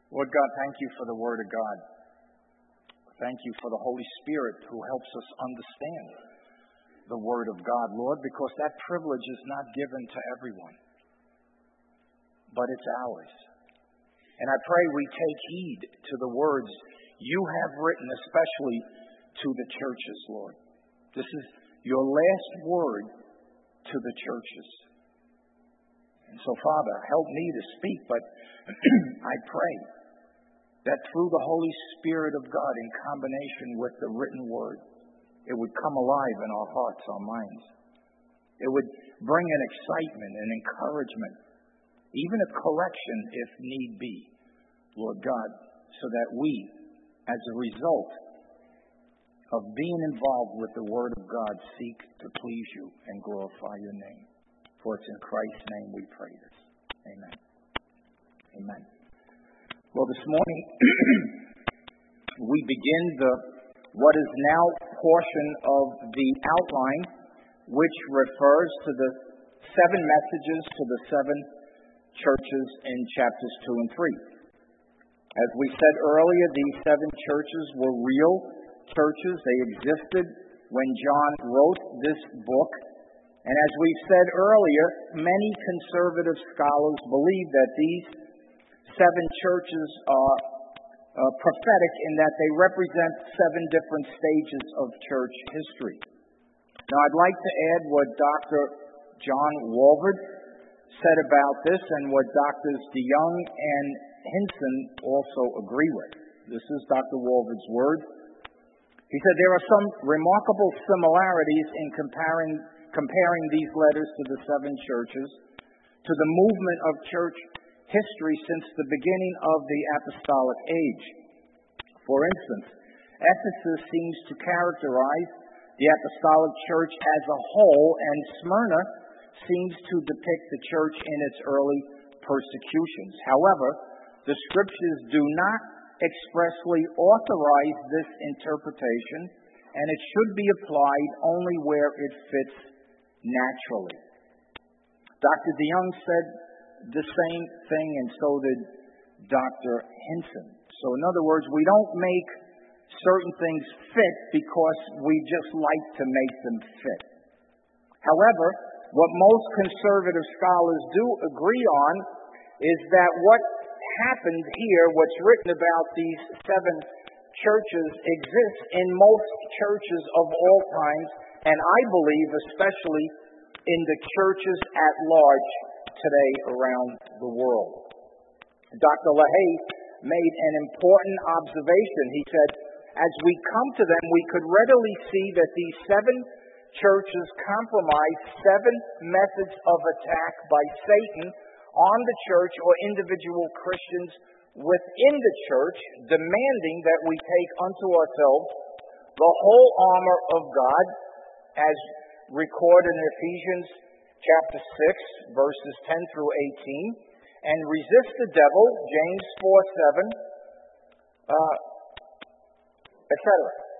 Lord God, thank you for the Word of God. Thank you for the Holy Spirit who helps us understand the Word of God, Lord, because that privilege is not given to everyone, but it's ours. And I pray we take heed to the words you have written, especially to the churches, Lord. This is your last word to the churches. And so, Father, help me to speak, but I pray that through the Holy Spirit of God, in combination with the written word, it would come alive in our hearts, our minds. It would bring an excitement and encouragement, even a correction if need be, Lord God, so that we, as a result of being involved with the Word of God, seek to please you and glorify your name. For it's in Christ's name we pray this. Amen. Amen. Well, this morning, we begin what is now portion of the outline, which refers to the 7 messages to the 7 churches in chapters 2 and 3. As we said earlier, these 7 churches were real churches. They existed when John wrote this book. And as we've said earlier, many conservative scholars believe that these 7 churches are prophetic in that they represent 7 different stages of church history. Now, I'd like to add what Dr. John Walvoord said about this and what Drs. DeYoung and Hinson also agree with. This is Dr. Walvoord's word. He said there are some remarkable similarities in comparing these letters to the 7 churches to the movement of church history since the beginning of the apostolic age. For instance, Ephesus seems to characterize the apostolic church as a whole, and Smyrna seems to depict the church in its early persecutions. However, the scriptures do not expressly authorize this interpretation, and it should be applied only where it fits naturally. Dr. DeYoung said the same thing, and so did Dr. Hinson. So in other words, we don't make certain things fit because we just like to make them fit. However, what most conservative scholars do agree on is that what happened here, what's written about these 7 churches, exists in most churches of all times, and I believe especially in the churches at large today around the world. Dr. LaHaye made an important observation. He said, as we come to them, we could readily see that these 7 churches compromise 7 methods of attack by Satan on the church or individual Christians within the church, demanding that we take unto ourselves the whole armor of God, as recorded in Ephesians chapter 6, verses 10 through 18, and resist the devil, James 4:7, etc.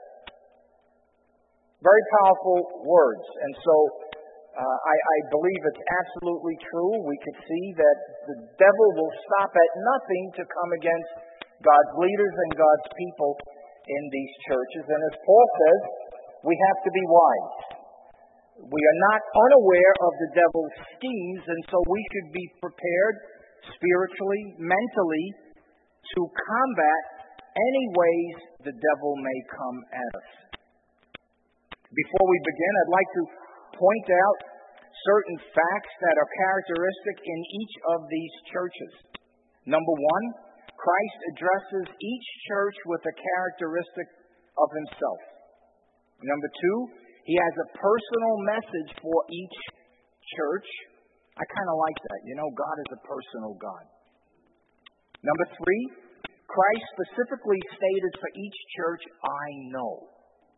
Very powerful words. And so I believe it's absolutely true. We could see that the devil will stop at nothing to come against God's leaders and God's people in these churches. And as Paul says, we have to be wise. We are not unaware of the devil's schemes, and so we should be prepared spiritually, mentally, to combat any ways the devil may come at us. Before we begin, I'd like to point out certain facts that are characteristic in each of these churches. Number 1, Christ addresses each church with a characteristic of himself. Number 2, he has a personal message for each church. I kind of like that. You know, God is a personal God. Number 3, Christ specifically stated for each church, I know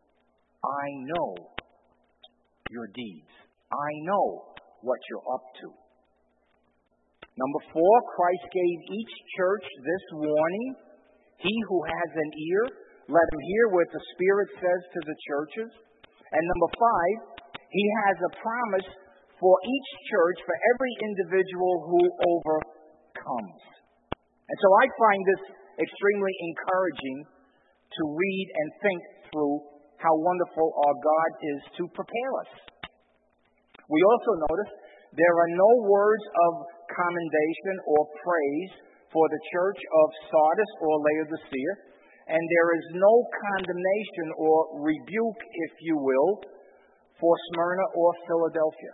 your deeds. I know what you're up to. Number 4, Christ gave each church this warning. He who has an ear, let him hear what the Spirit says to the churches. And number 5, he has a promise for each church, for every individual who overcomes. And so I find this extremely encouraging to read and think through how wonderful our God is to prepare us. We also notice there are no words of commendation or praise for the church of Sardis or Laodicea, and there is no condemnation or rebuke, if you will, for Smyrna or Philadelphia.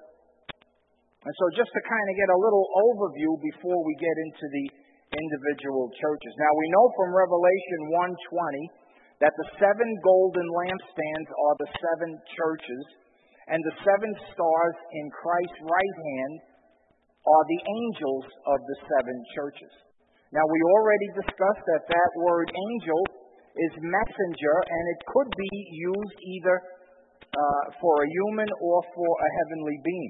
And so just to kind of get a little overview before we get into the individual churches. Now we know from Revelation 1:20 that the 7 golden lampstands are the 7 churches, and the 7 stars in Christ's right hand are the angels of the 7 churches. Now we already discussed that word angel is messenger, and it could be used either for a human or for a heavenly being.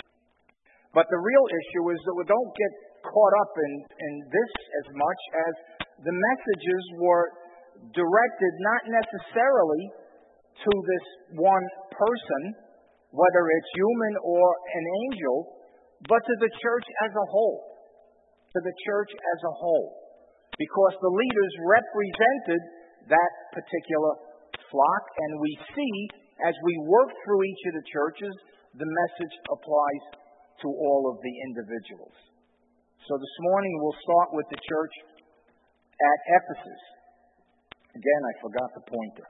But the real issue is that we don't get caught up in this as much as the messages were directed not necessarily to this one person, whether it's human or an angel, but to the church as a whole. To the church as a whole. Because the leaders represented that particular flock, and we see as we work through each of the churches, the message applies to all of the individuals. So this morning we'll start with the church at Ephesus. Again, I forgot the pointer.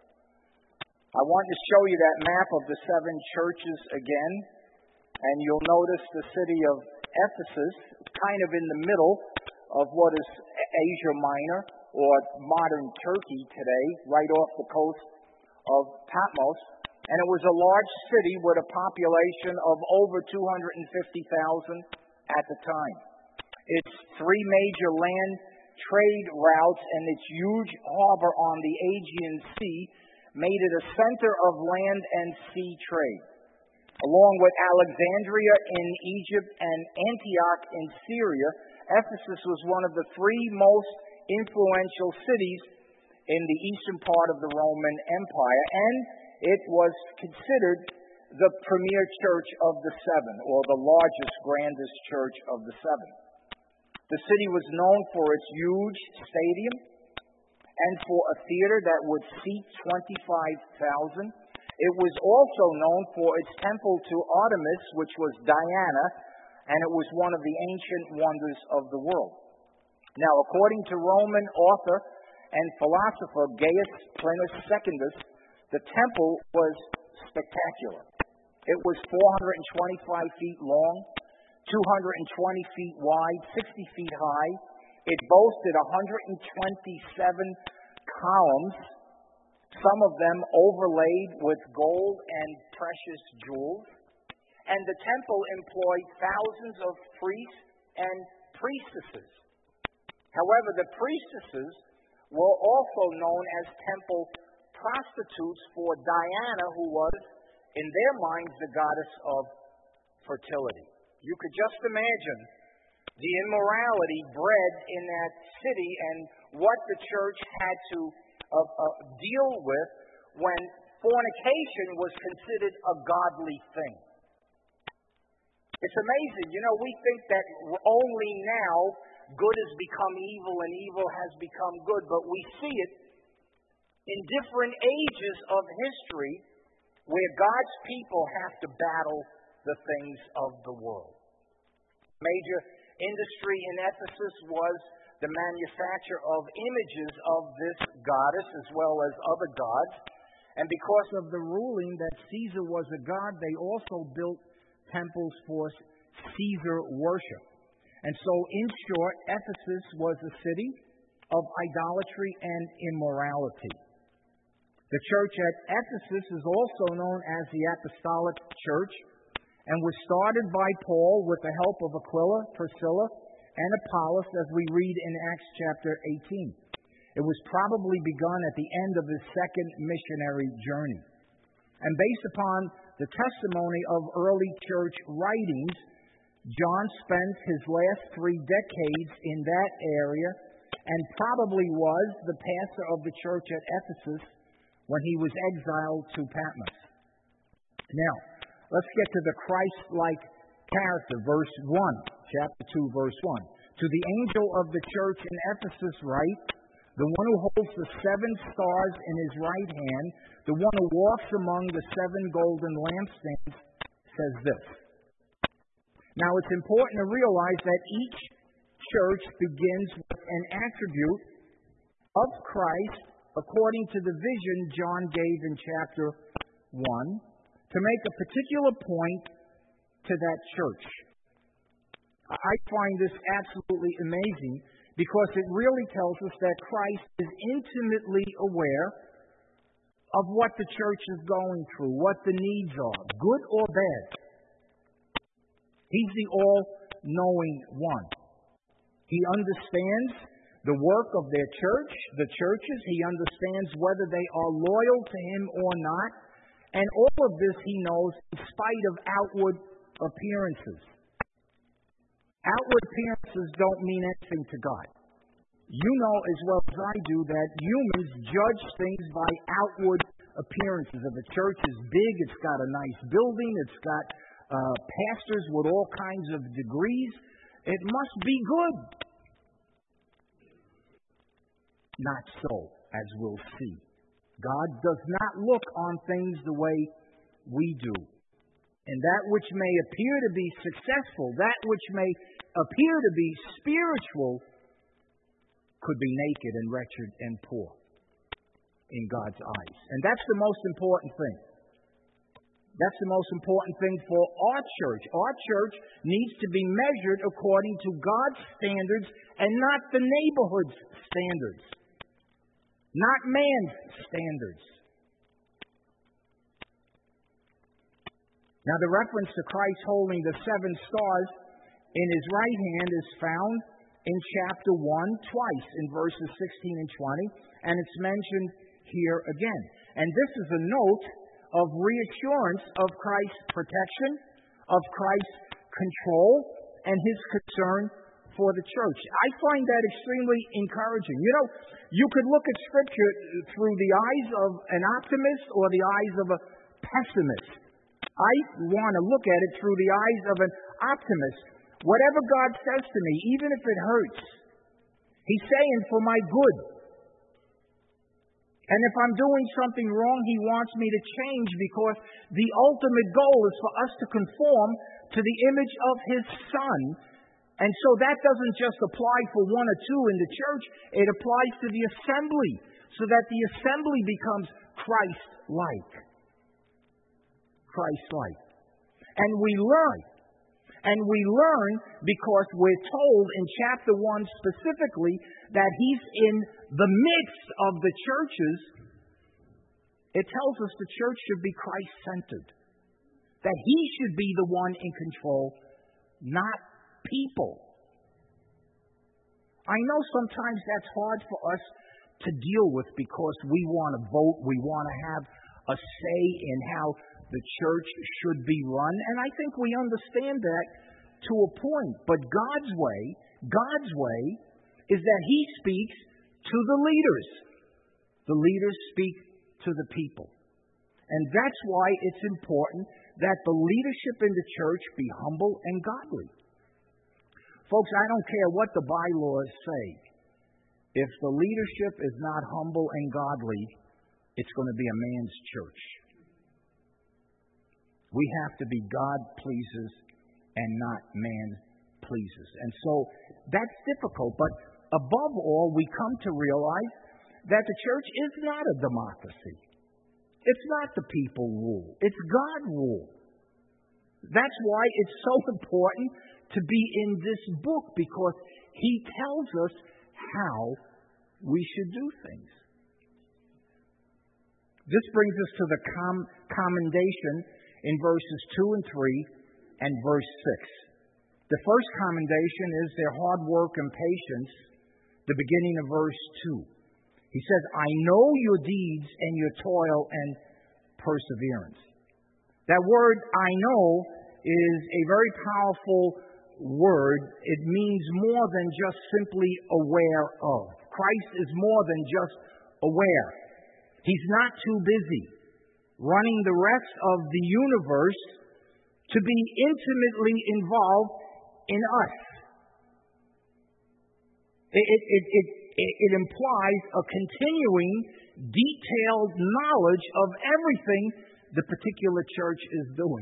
I want to show you that map of the 7 churches again, and you'll notice the city of Ephesus kind of in the middle of what is Asia Minor or modern Turkey today, right off the coast of Patmos. And it was a large city with a population of over 250,000 at the time. Its 3 major land trade routes and its huge harbor on the Aegean Sea made it a center of land and sea trade. Along with Alexandria in Egypt and Antioch in Syria, Ephesus was one of the 3 most influential cities in the eastern part of the Roman Empire, and it was considered the premier church of the 7, or the largest, grandest church of the 7. The city was known for its huge stadium and for a theater that would seat 25,000. It was also known for its temple to Artemis, which was Diana, and it was one of the ancient wonders of the world. Now, according to Roman author and philosopher Gaius Plinius Secundus, the temple was spectacular. It was 425 feet long, 220 feet wide, 60 feet high. It boasted 127 columns, some of them overlaid with gold and precious jewels. And the temple employed thousands of priests and priestesses. However, the priestesses were also known as temple prostitutes for Diana, who was, in their minds, the goddess of fertility. You could just imagine the immorality bred in that city and what the church had to deal with when fornication was considered a godly thing. It's amazing. You know, we think that only now good has become evil and evil has become good, but we see it in different ages of history where God's people have to battle the things of the world. Major industry in Ephesus was the manufacture of images of this goddess as well as other gods. And because of the ruling that Caesar was a god, they also built temples for Caesar worship. And so, in short, Ephesus was a city of idolatry and immorality. The church at Ephesus is also known as the Apostolic Church and was started by Paul with the help of Aquila, Priscilla, and Apollos, as we read in Acts chapter 18. It was probably begun at the end of his second missionary journey. And based upon the testimony of early church writings, John spent his last 3 decades in that area and probably was the pastor of the church at Ephesus when he was exiled to Patmos. Now, let's get to the Christ-like character, verse 1, chapter 2, verse 1. To the angel of the church in Ephesus write, the one who holds the 7 stars in his right hand, the one who walks among the 7 golden lampstands, says this. Now, it's important to realize that each church begins with an attribute of Christ according to the vision John gave in chapter 1 to make a particular point to that church. I find this absolutely amazing because it really tells us that Christ is intimately aware of what the church is going through, what the needs are, good or bad. He's the all-knowing one. He understands the work of their church, the churches. He understands whether they are loyal to him or not. And all of this he knows in spite of outward appearances. Outward appearances don't mean anything to God. You know as well as I do that humans judge things by outward appearances. If a church is big, it's got a nice building, it's got pastors with all kinds of degrees, it must be good. Not so, as we'll see. God does not look on things the way we do. And that which may appear to be successful, that which may appear to be spiritual, could be naked and wretched and poor in God's eyes. And that's the most important thing. That's the most important thing for our church. Our church needs to be measured according to God's standards and not the neighborhood's standards, not man's standards. Now, the reference to Christ holding the 7 stars in his right hand is found in chapter 1 twice, in verses 16 and 20, and it's mentioned here again. And this is a note of reassurance of Christ's protection, of Christ's control, and his concern for the church. I find that extremely encouraging. You know, you could look at Scripture through the eyes of an optimist or the eyes of a pessimist. I want to look at it through the eyes of an optimist. Whatever God says to me, even if it hurts, he's saying for my good. And if I'm doing something wrong, he wants me to change because the ultimate goal is for us to conform to the image of his Son. And so that doesn't just apply for 1 or 2 in the church. It applies to the assembly so that the assembly becomes Christ-like. Christ-like. And we learn. And we learn because we're told in chapter 1 specifically that he's in the midst of the churches. It tells us the church should be Christ-centered. That he should be the one in control, not people. I know sometimes that's hard for us to deal with because we want to vote, we want to have a say in how the church should be run, and I think we understand that to a point. But God's way is that he speaks to the leaders. The leaders speak to the people. And that's why it's important that the leadership in the church be humble and godly. Folks, I don't care what the bylaws say. If the leadership is not humble and godly, it's going to be a man's church. We have to be God-pleasers and not man-pleasers. And so that's difficult. But above all, we come to realize that the church is not a democracy. It's not the people rule. It's God rule. That's why it's so important to be in this book, because he tells us how we should do things. This brings us to the commendation in verses 2 and 3 and verse 6. The first commendation is their hard work and patience, the beginning of verse 2. He says, I know your deeds and your toil and perseverance. That word, I know, is a very powerful word. It means more than just simply aware of. Christ is more than just aware. He's not too busy running the rest of the universe to be intimately involved in us. It implies a continuing, detailed knowledge of everything the particular church is doing.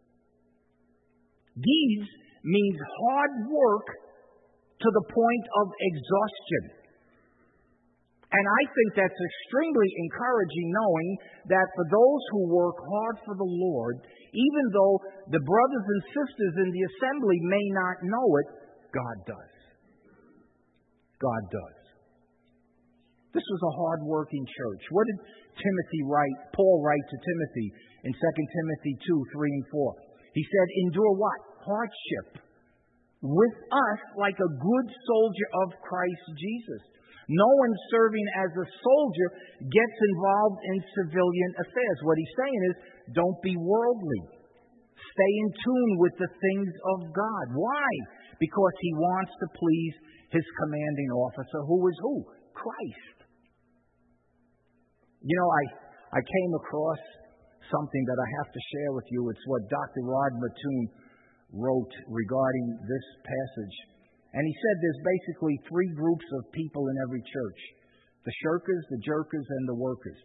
Deeds means hard work to the point of exhaustion. And I think that's extremely encouraging, knowing that for those who work hard for the Lord, even though the brothers and sisters in the assembly may not know it, God does. God does. This was a hard-working church. What did Paul write to Timothy in 2 Timothy 2:3 and 4? He said, endure what? Hardship with us like a good soldier of Christ Jesus. No one serving as a soldier gets involved in civilian affairs. What he's saying is, don't be worldly. Stay in tune with the things of God. Why? Because he wants to please his commanding officer, who is who? Christ. You know, I came across something that I have to share with you. It's what Dr. Rod Mattoon wrote regarding this passage. And he said there's basically three groups of people in every church: the shirkers, the jerkers, and the workers.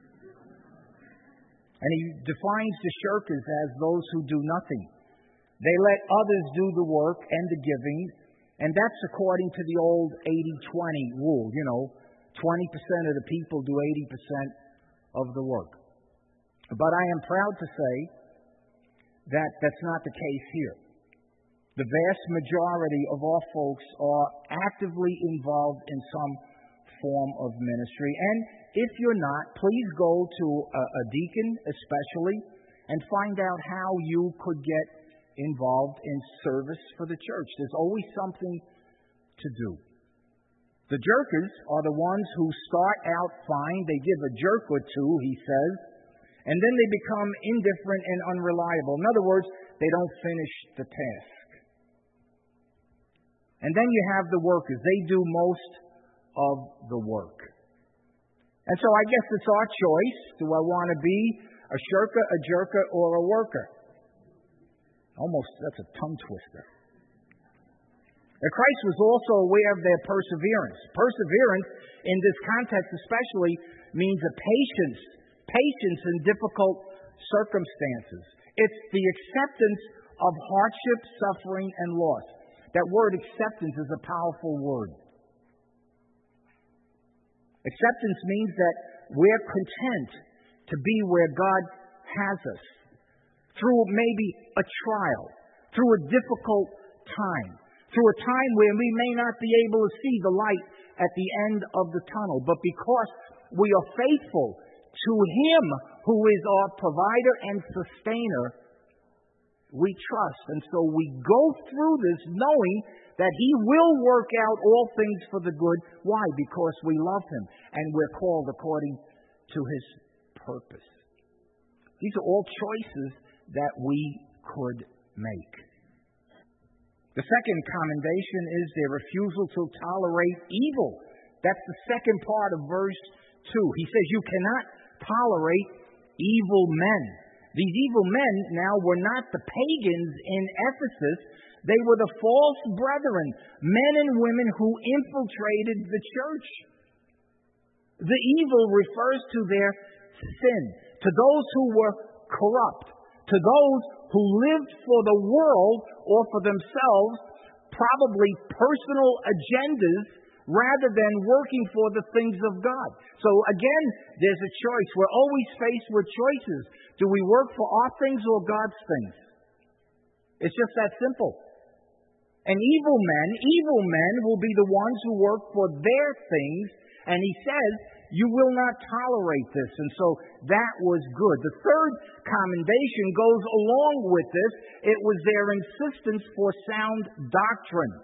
And he defines the shirkers as those who do nothing. They let others do the work and the giving, and that's according to the old 80-20 rule. 20% of the people do 80% of the work. But I am proud to say that that's not the case here. The vast majority of our folks are actively involved in some form of ministry. And if you're not, please go to a deacon especially and find out how you could get involved in service for the church. There's always something to do. The jerkers are the ones who start out fine. They give a jerk or two, he says, and then they become indifferent and unreliable. In other words, they don't finish the task. And then you have the workers. They do most of the work. And so I guess it's our choice. Do I want to be a shirker, a jerker, or a worker? Almost, that's a tongue twister. And Christ was also aware of their perseverance. Perseverance, in this context especially, means a patience in difficult circumstances. It's the acceptance of hardship, suffering, and loss. That word acceptance is a powerful word. Acceptance means that we're content to be where God has us, through maybe a trial, through a difficult time, through a time where we may not be able to see the light at the end of the tunnel. But because we are faithful to Him who is our provider and sustainer, we trust. And so we go through this knowing that He will work out all things for the good. Why? Because we love Him and we're called according to His purpose. These are all choices that we could make. The second commendation is their refusal to tolerate evil. That's the second part of verse 2. He says, you cannot tolerate evil men. These evil men now were not the pagans in Ephesus. They were the false brethren, men and women who infiltrated the church. The evil refers to their sin, to those who were corrupt, to those who lived for the world or for themselves, probably personal agendas, rather than working for the things of God. So again, there's a choice. We're always faced with choices. Do we work for our things or God's things? It's just that simple. And evil men will be the ones who work for their things. And he says, you will not tolerate this. And so that was good. The third commendation goes along with this. It was their insistence for sound doctrine.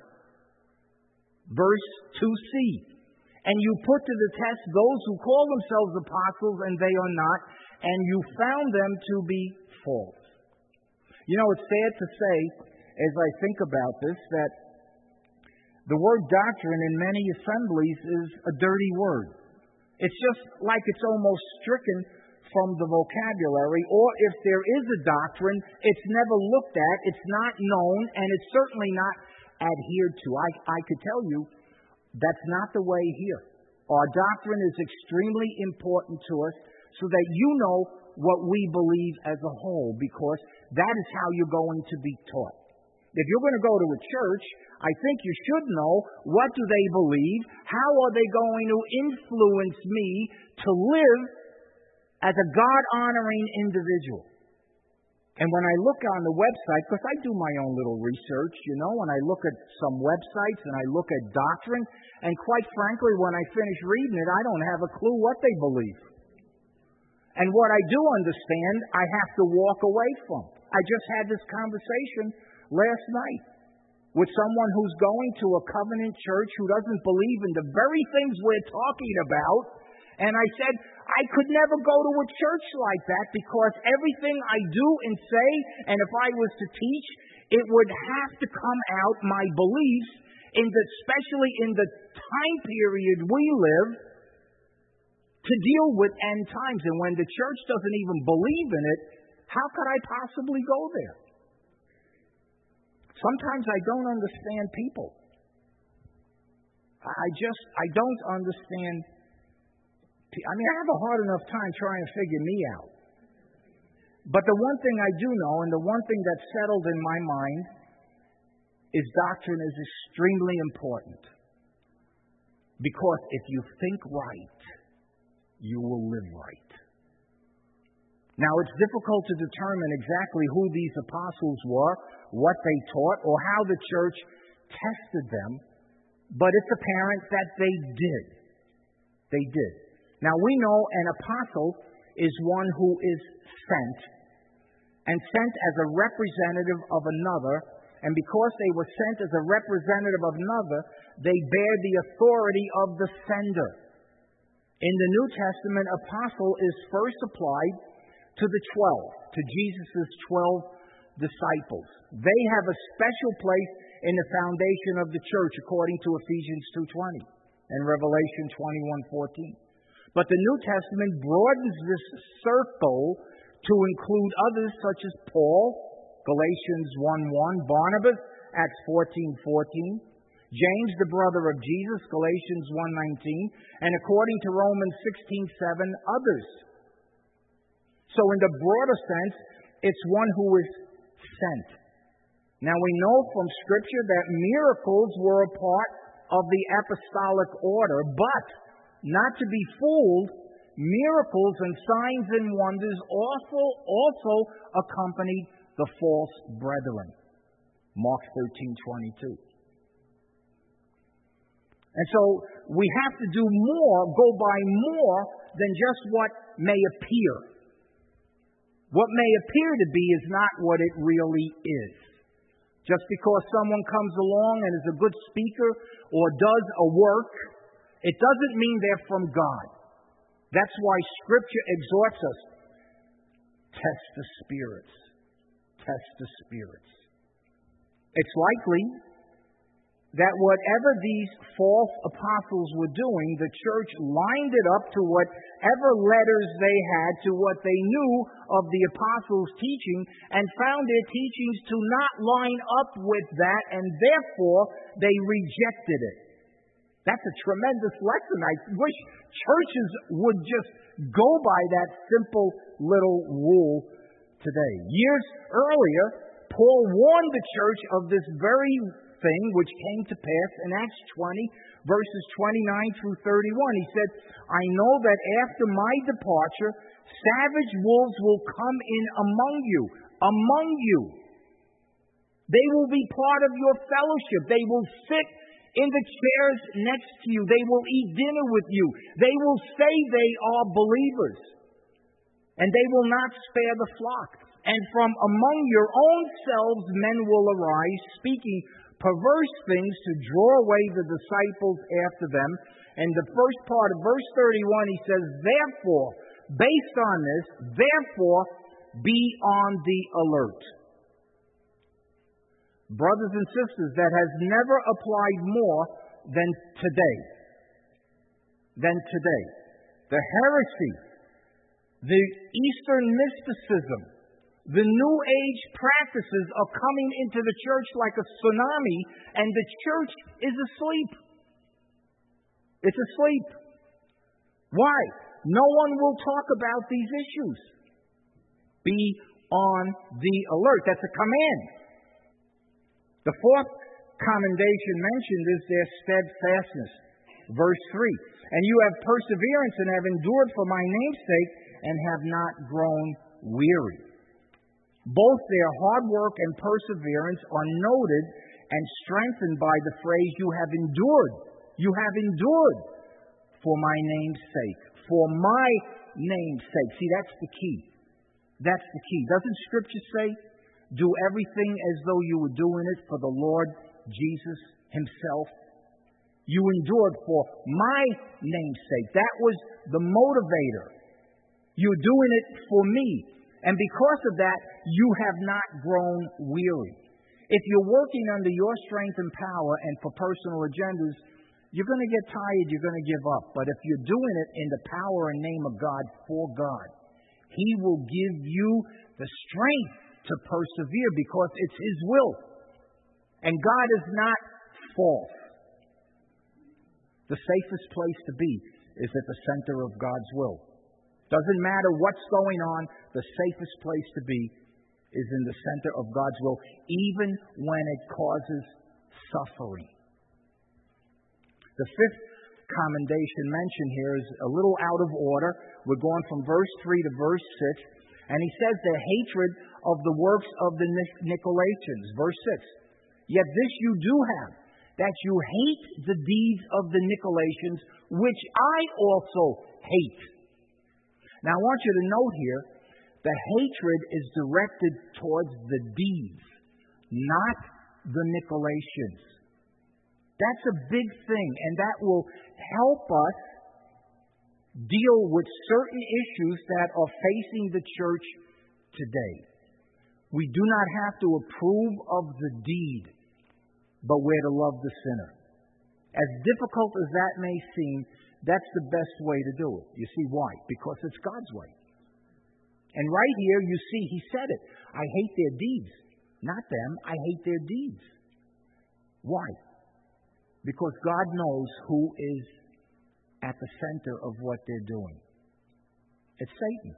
Verse 2c. And you put to the test those who call themselves apostles and they are not, and you found them to be false. You know, it's sad to say, as I think about this, that the word doctrine in many assemblies is a dirty word. It's just like it's almost stricken from the vocabulary, or if there is a doctrine, it's never looked at, it's not known, and it's certainly not adhered to. I could tell you That's not the way here. Our doctrine is extremely important to us so that you know what we believe as a whole, because that is how you're going to be taught. If you're going to go to a church, I think you should know, what do they believe? How are they going to influence me to live as a God-honoring individual? And when I look on the website, because I do my own little research, and I look at some websites and I look at doctrine, and quite frankly, when I finish reading it, I don't have a clue what they believe. And what I do understand, I have to walk away from. I just had this conversation last night with someone who's going to a covenant church who doesn't believe in the very things we're talking about. And I said, I could never go to a church like that, because everything I do and say, and if I was to teach, it would have to come out, my beliefs, especially in the time period we live, to deal with end times. And when the church doesn't even believe in it, how could I possibly go there? Sometimes I don't understand people. I don't understand. I have a hard enough time trying to figure me out. But the one thing I do know, and the one thing that's settled in my mind, is doctrine is extremely important. Because if you think right, you will live right. Now, it's difficult to determine exactly who these apostles were, what they taught, or how the church tested them, but it's apparent that they did. They did. Now, we know an apostle is one who is sent, and sent as a representative of another, and because they were sent as a representative of another, they bear the authority of the sender. In the New Testament, apostle is first applied to the 12, to Jesus' 12 disciples. They have a special place in the foundation of the church, according to Ephesians 2:20 and Revelation 21:14. But the New Testament broadens this circle to include others such as Paul, Galatians 1:1, Barnabas, Acts 14:14, James, the brother of Jesus, Galatians 1:19, and according to Romans 16:7, others. So in the broader sense, it's one who is sent. Now we know from Scripture that miracles were a part of the apostolic order, but not to be fooled, miracles and signs and wonders also accompanied the false brethren. Mark 13:22. And so we have to do more, go by more than just what may appear. What may appear to be is not what it really is. Just because someone comes along and is a good speaker or does a work, it doesn't mean they're from God. That's why Scripture exhorts us, test the spirits. Test the spirits. It's likely that whatever these false apostles were doing, the church lined it up to whatever letters they had, to what they knew of the apostles' teaching, and found their teachings to not line up with that, and therefore they rejected it. That's a tremendous lesson. I wish churches would just go by that simple little rule today. Years earlier, Paul warned the church of this very thing which came to pass in Acts 20, verses 29 through 31. He said, I know that after my departure, savage wolves will come in among you. They will be part of your fellowship. They will sit in the chairs next to you. They will eat dinner with you. They will say they are believers. And they will not spare the flock. And from among your own selves men will arise, speaking perverse things to draw away the disciples after them. And the first part of verse 31, he says, therefore, based on this, therefore, be on the alert. Brothers and sisters, that has never applied more than today. The heresy, the Eastern mysticism, the New Age practices are coming into the church like a tsunami, and the church is asleep. It's asleep. Why? No one will talk about these issues. Be on the alert. That's a command. The fourth commendation mentioned is their steadfastness. Verse 3. And you have perseverance and have endured for my name's sake and have not grown weary. Both their hard work and perseverance are noted and strengthened by the phrase, you have endured. You have endured for my name's sake. For my name's sake. See, that's the key. That's the key. Doesn't Scripture say, do everything as though you were doing it for the Lord Jesus himself? You endured for my name's sake. That was the motivator. You're doing it for me. And because of that, you have not grown weary. If you're working under your strength and power and for personal agendas, you're going to get tired, you're going to give up. But if you're doing it in the power and name of God, for God, He will give you the strength to persevere because it's His will. And God is not false. The safest place to be is at the center of God's will. Doesn't matter what's going on, the safest place to be is in the center of God's will, even when it causes suffering. The fifth commendation mentioned here is a little out of order. We're going from verse 3 to verse 6. And he says their hatred of the works of the Nicolaitans. Verse 6. Yet this you do have, that you hate the deeds of the Nicolaitans, which I also hate. Now I want you to note here, the hatred is directed towards the deeds, not the Nicolaitans. That's a big thing, and that will help us deal with certain issues that are facing the church today. We do not have to approve of the deed, but we're to love the sinner. As difficult as that may seem, that's the best way to do it. You see why? Because it's God's way. And right here, you see, he said it. I hate their deeds. Not them. I hate their deeds. Why? Because God knows who is at the center of what they're doing. It's Satan.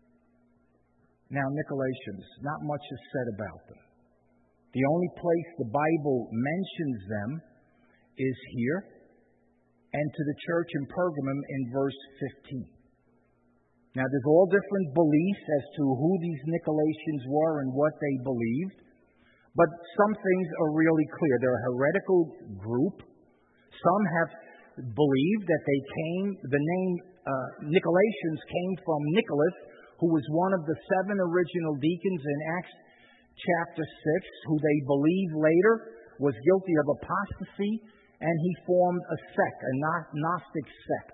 Now, Nicolaitans, not much is said about them. The only place the Bible mentions them is here and to the church in Pergamum in verse 15. Now, there's all different beliefs as to who these Nicolaitans were and what they believed, but some things are really clear. They're a heretical group. Some have believed that the name Nicolaitans came from Nicholas, who was one of the 7 original deacons in Acts chapter 6, who they believe later was guilty of apostasy, and he formed a sect, a Gnostic sect.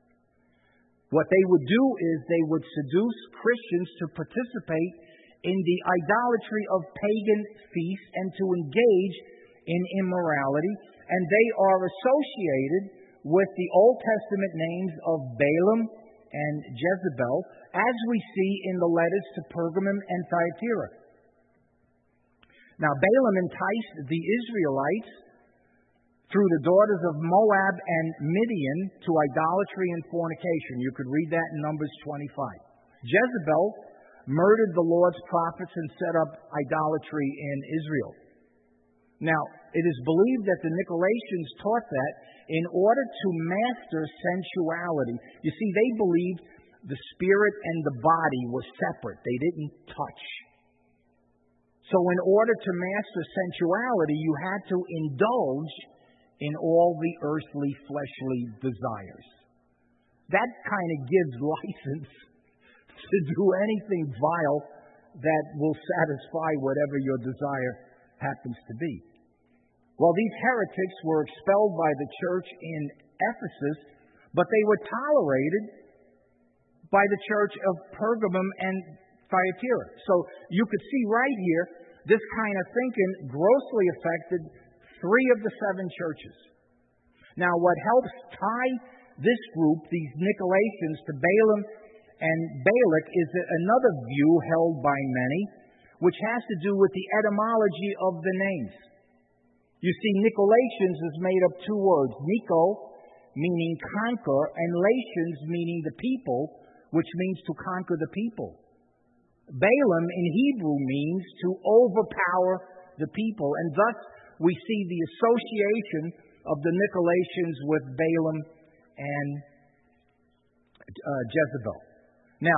What they would do is they would seduce Christians to participate in the idolatry of pagan feasts and to engage in immorality, and they are associated with the Old Testament names of Balaam and Jezebel, as we see in the letters to Pergamum and Thyatira. Now, Balaam enticed the Israelites through the daughters of Moab and Midian to idolatry and fornication. You could read that in Numbers 25. Jezebel murdered the Lord's prophets and set up idolatry in Israel. Now, it is believed that the Nicolaitans taught that in order to master sensuality. You see, they believed the spirit and the body were separate. They didn't touch. So in order to master sensuality, you had to indulge in all the earthly, fleshly desires. That kind of gives license to do anything vile that will satisfy whatever your desire happens to be. Well, these heretics were expelled by the church in Ephesus, but they were tolerated by the church of Pergamum and Thyatira. So you could see right here, this kind of thinking grossly affected 3 of the 7 churches. Now, what helps tie this group, these Nicolaitans, to Balaam and Balak is another view held by many, which has to do with the etymology of the names. You see, Nicolaitans is made of 2 words. Nico meaning conquer, and lations, meaning the people, which means to conquer the people. Balaam in Hebrew means to overpower the people, and thus we see the association of the Nicolaitans with Balaam and Jezebel. Now,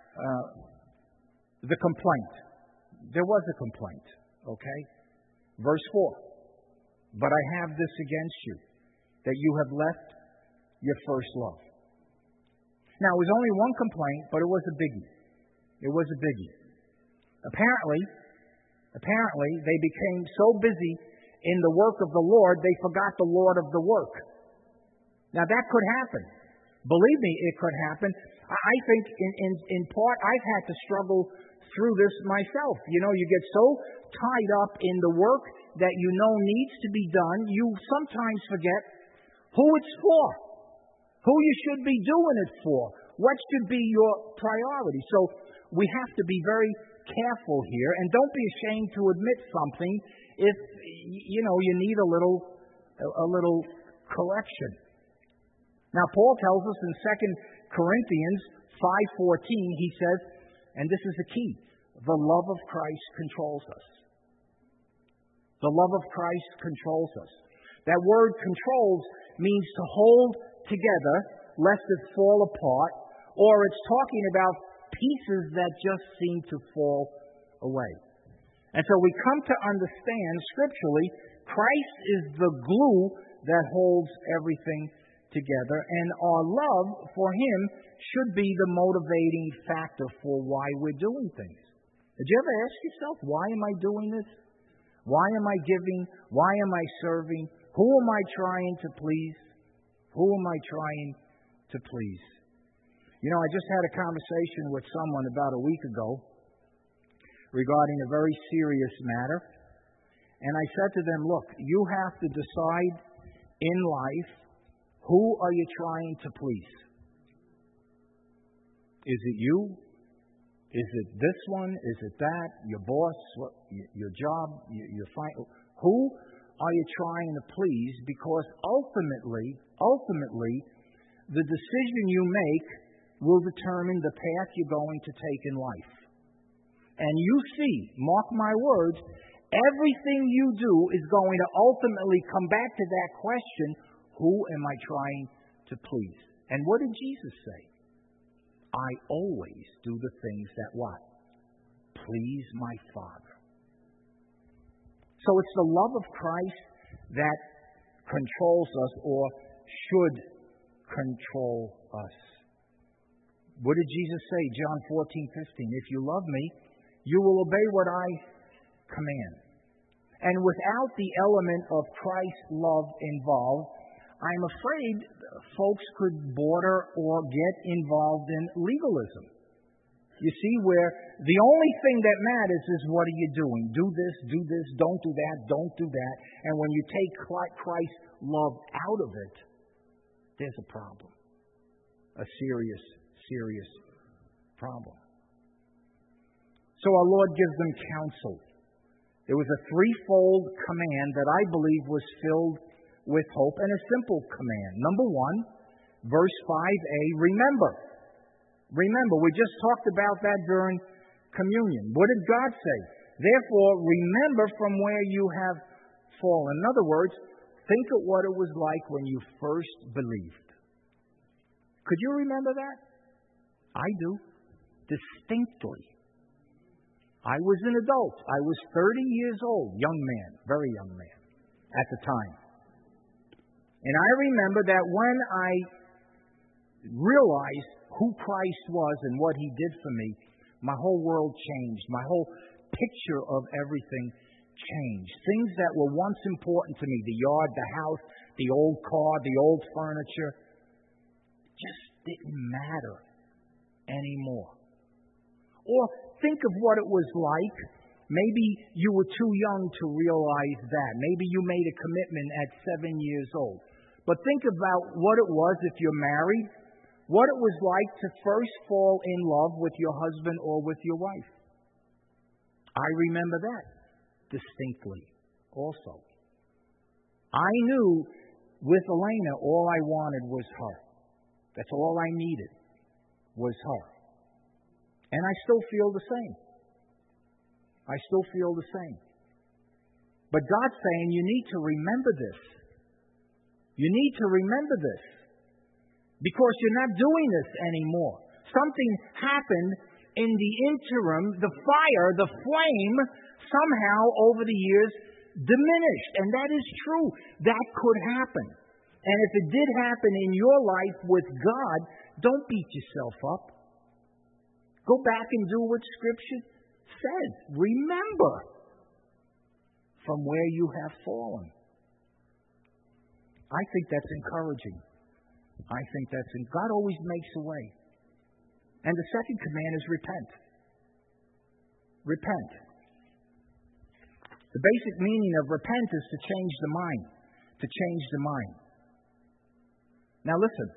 the complaint. There was a complaint, okay? Verse 4. But I have this against you, that you have left your first love. Now, it was only one complaint, but it was a biggie. It was a biggie. Apparently, they became so busy in the work of the Lord, they forgot the Lord of the work. Now, that could happen. Believe me, it could happen. I think in part, I've had to struggle through this myself. You know, you get so tied up in the work that you know needs to be done, you sometimes forget who it's for, who you should be doing it for, what should be your priority. So we have to be very careful here, and don't be ashamed to admit something if you know you need a little correction. Now, Paul tells us in 2 Corinthians 5:14, he says, and this is the key, the love of Christ controls us. The love of Christ controls us. That word controls means to hold together lest it fall apart, or it's talking about pieces that just seem to fall away. And so we come to understand scripturally, Christ is the glue that holds everything together, and our love for Him should be the motivating factor for why we're doing things. Did you ever ask yourself, why am I doing this? Why am I giving? Why am I serving? Who am I trying to please? Who am I trying to please? You know, I just had a conversation with someone about a week ago regarding a very serious matter. And I said to them, look, you have to decide in life, who are you trying to please? Is it you? Is it this one? Is it that? Your boss? Your job? Your who are you trying to please? Because ultimately, the decision you make will determine the path you're going to take in life. And you see, mark my words, everything you do is going to ultimately come back to that question, who am I trying to please? And what did Jesus say? I always do the things that what? Please my Father. So it's the love of Christ that controls us, or should control us. What did Jesus say? John 14:15. If you love me, you will obey what I command. And without the element of Christ's love involved, I'm afraid folks could border or get involved in legalism. You see, where the only thing that matters is what are you doing? Do this, don't do that, don't do that. And when you take Christ's love out of it, there's a problem. A serious problem. So our Lord gives them counsel. It was a threefold command that I believe was filled with hope, and a simple command. Number 1, verse 5a, remember. Remember, we just talked about that during communion. What did God say? Therefore, remember from where you have fallen. In other words, think of what it was like when you first believed. Could you remember that? I do. Distinctly. I was an adult. I was 30 years old. Young man. Very young man. At the time. And I remember that when I realized who Christ was and what He did for me, my whole world changed. My whole picture of everything changed. Things that were once important to me, the yard, the house, the old car, the old furniture, just didn't matter anymore. Or think of what it was like. Maybe you were too young to realize that. Maybe you made a commitment at 7 years old. But think about what it was if you're married, what it was like to first fall in love with your husband or with your wife. I remember that distinctly also. I knew with Elena, all I wanted was her. That's all I needed was her. And I still feel the same. I still feel the same. But God's saying you need to remember this. You need to remember this. Because you're not doing this anymore. Something happened in the interim. The fire, the flame, somehow over the years diminished. And that is true. That could happen. And if it did happen in your life with God, don't beat yourself up. Go back and do what Scripture says. Remember from where you have fallen. I think that's encouraging. I think God always makes a way. And the second command is repent. Repent. The basic meaning of repent is to change the mind. To change the mind. Now listen.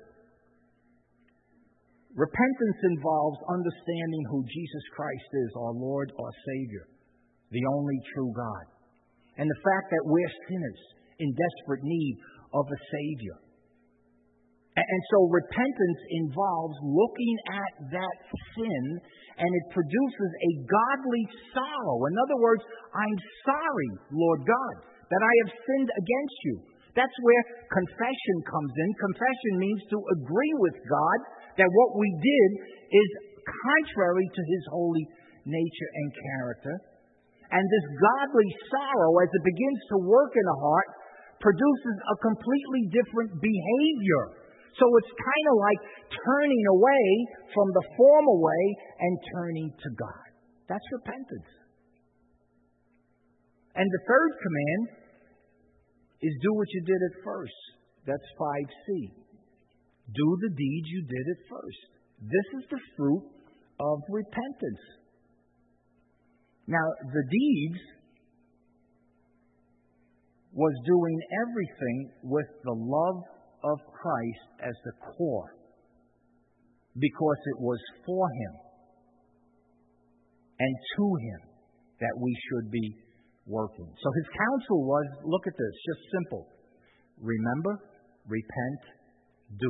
Repentance involves understanding who Jesus Christ is, our Lord, our Savior, the only true God. And the fact that we're sinners in desperate need of a Savior. And so repentance involves looking at that sin, and it produces a godly sorrow. In other words, I'm sorry, Lord God, that I have sinned against you. That's where confession comes in. Confession means to agree with God that what we did is contrary to His holy nature and character. And this godly sorrow, as it begins to work in the heart, produces a completely different behavior. So it's kind of like turning away from the former way and turning to God. That's repentance. And the third command is do what you did at first. That's 5C. Do the deeds you did at first. This is the fruit of repentance. Now, the deeds was doing everything with the love of Christ as the core, because it was for Him and to Him that we should be working. So His counsel was, look at this, just simple. Remember, repent, do.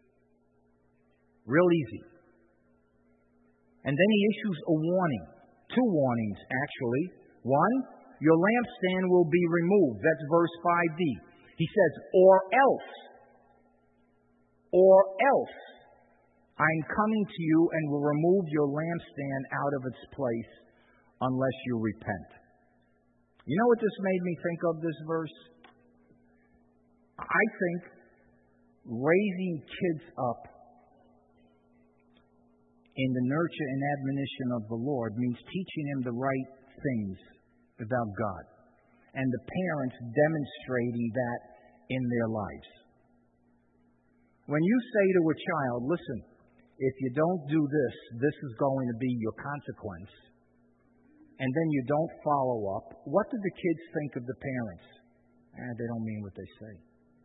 Real easy. And then He issues a warning. 2 warnings, actually. 1, your lampstand will be removed. That's verse 5D. He says, or else, I'm coming to you and will remove your lampstand out of its place unless you repent. You know what this made me think of, this verse? I think raising kids up in the nurture and admonition of the Lord means teaching them the right things about God, and the parents demonstrating that in their lives. When you say to a child, listen, if you don't do this, this is going to be your consequence, and then you don't follow up, what do the kids think of the parents? They don't mean what they say.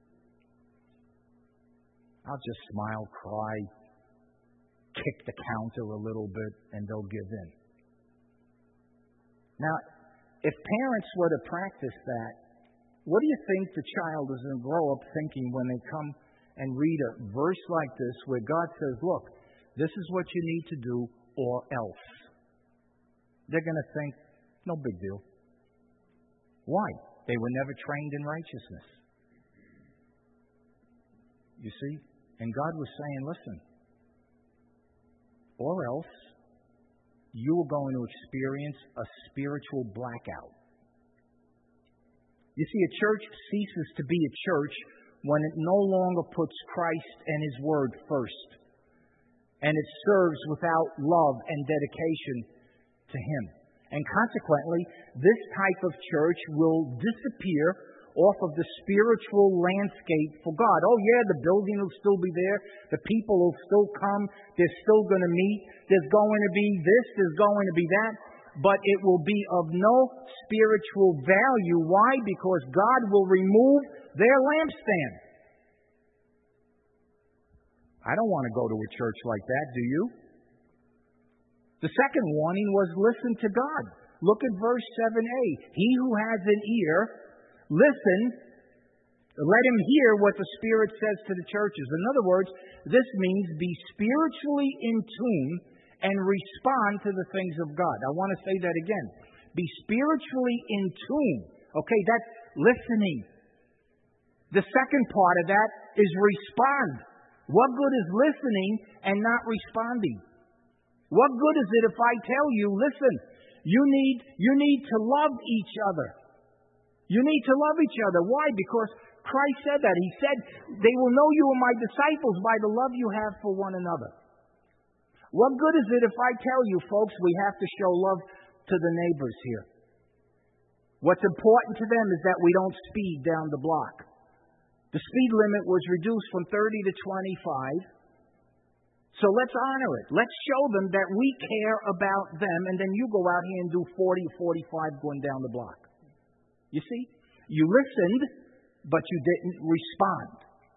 I'll just smile, cry, kick the counter a little bit, and they'll give in. Now, if parents were to practice that, what do you think the child is going to grow up thinking when they come and read a verse like this where God says, look, this is what you need to do or else? They're going to think, no big deal. Why? They were never trained in righteousness. You see? And God was saying, listen, or else you are going to experience a spiritual blackout. You see, a church ceases to be a church when it no longer puts Christ and His Word first, and it serves without love and dedication to Him. And consequently, this type of church will disappear off of the spiritual landscape for God. Oh yeah, the building will still be there. The people will still come. They're still going to meet. There's going to be this. There's going to be that. But it will be of no spiritual value. Why? Because God will remove their lampstand. I don't want to go to a church like that, do you? The second warning was listen to God. Look at verse 7a. He who has an ear, listen Let him hear what the Spirit says to the churches. In other words, this means be spiritually in tune and respond to the things of God. I want to say that again. Be spiritually in tune. Okay, that's listening. The second part of that is respond. What good is listening and not responding? What good is it if I tell you, listen, you need to love each other. You need to love each other. Why? Because Christ said that. He said, they will know you are my disciples by the love you have for one another. What good is it if I tell you, folks, we have to show love to the neighbors here? What's important to them is that we don't speed down the block. The speed limit was reduced from 30 to 25. So let's honor it. Let's show them that we care about them, and then you go out here and do 40 or 45 going down the block. You see? You listened, but you didn't respond.